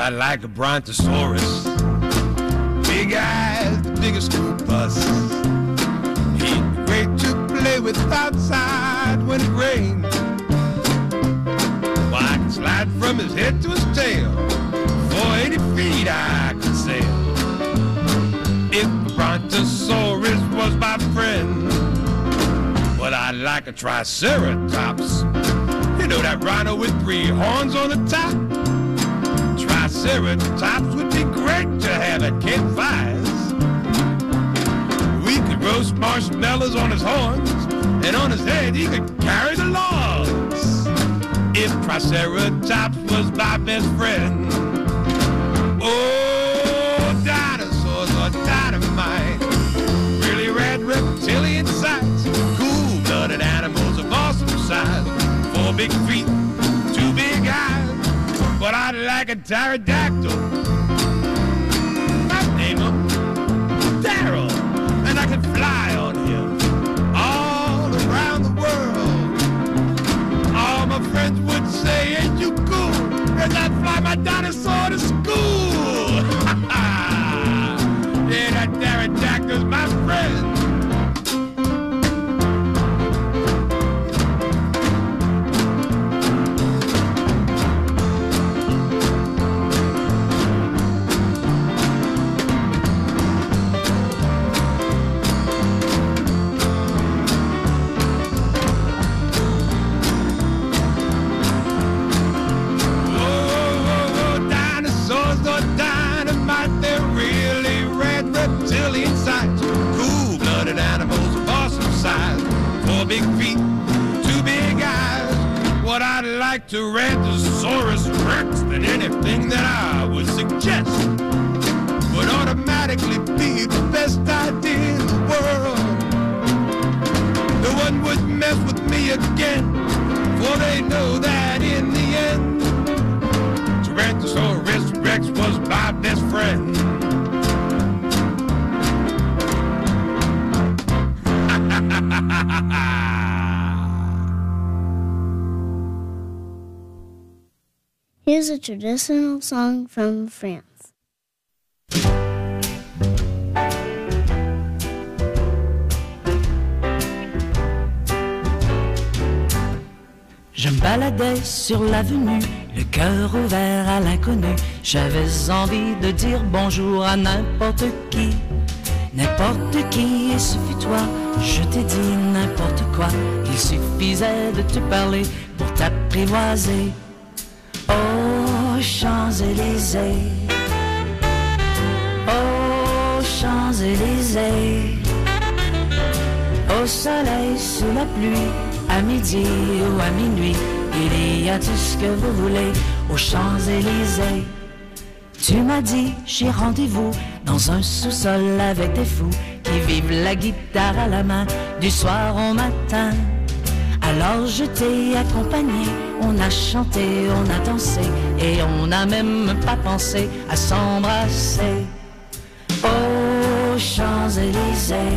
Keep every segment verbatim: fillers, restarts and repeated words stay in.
I like a brontosaurus. Big eyes, the biggest school bus. He's great to play with outside when it rains. Well, I can slide from his head to his tail. For eighty feet I could sail. If the brontosaurus was my friend. But I like a triceratops. You know that rhino with three horns on the top? Triceratops would be great to have at campfires. We could roast marshmallows on his horns, and on his head he could carry the logs. If Triceratops was my best friend. Oh, dinosaurs are dynamite. Really rad reptilian sights. Cool-blooded animals of awesome size. Four big feet, two big eyes. But I like a pterodactyl. I name him Daryl, and I can fly on him all around the world. All my friends would say, ain't you cool? As I fly my dinosaur to school. Yeah, that pterodactyl's my friend. Big feet, two big eyes. What I'd like to Tyrannosaurus Rex than anything that I would suggest would automatically be the best idea in the world. No one would mess with me again, for they know that in the end Tyrannosaurus Rex was my best friend. Here's a traditional song from France. Je me baladais sur l'avenue, le cœur ouvert à l'inconnu. J'avais envie de dire bonjour à n'importe qui. N'importe qui, et ce fut toi, je t'ai dit n'importe quoi. Il suffisait de te parler pour t'apprivoiser. Oh, Champs-Élysées, oh, Champs-Élysées, au soleil, sous la pluie, à midi ou à minuit, il y a tout ce que vous voulez aux Champs-Élysées. Tu m'as dit, j'ai rendez-vous dans un sous-sol avec des fous qui vivent la guitare à la main du soir au matin. Alors je t'ai accompagné, on a chanté, on a dansé et on n'a même pas pensé à s'embrasser. Oh, Champs-Élysées,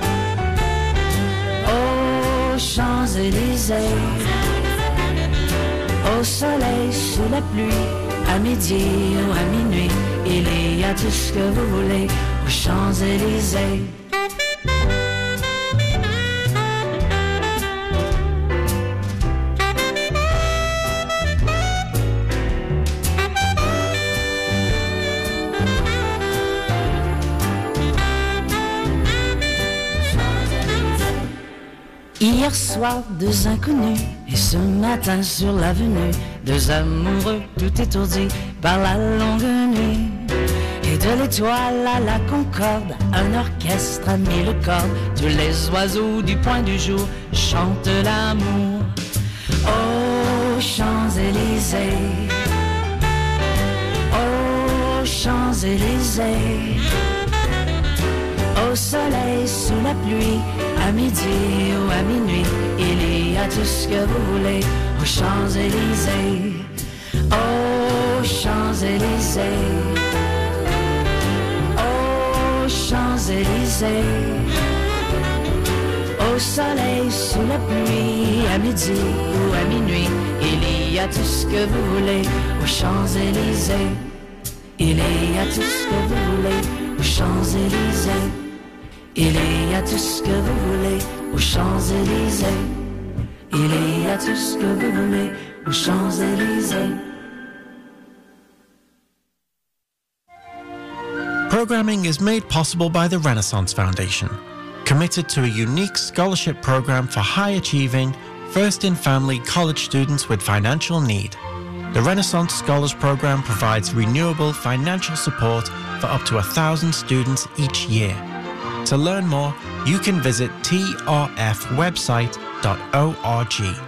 oh, Champs-Élysées, au soleil, sous la pluie, à midi ou à minuit, il y a tout ce que vous voulez aux Champs-Élysées. Hier soir, deux inconnus, et ce matin sur l'avenue, deux amoureux tout étourdis par la longue nuit. Et de l'étoile à la concorde, un orchestre a mis le corps. Tous les oiseaux du point du jour chantent l'amour. Oh, Champs-Élysées, oh, Champs-Élysées, au soleil, sous la pluie, à midi ou à minuit, il y a tout ce que vous voulez aux Champs-Élysées. Oh, Champs-Élysées, oh, Champs-Élysées, au soleil, sous la pluie, à midi ou à minuit, il y a tout ce que vous voulez aux Champs-Élysées. Il y a tout ce que vous voulez aux Champs-Élysées. Il y a tout ce que vous voulez aux Champs-Élysées. Il y a tout ce que vous voulez aux Champs-Élysées. Programming is made possible by the Renaissance Foundation, committed to a unique scholarship program for high-achieving, first-in-family college students with financial need. The Renaissance Scholars Program provides renewable financial support for up to a thousand students each year. To learn more, you can visit t r f website dot org.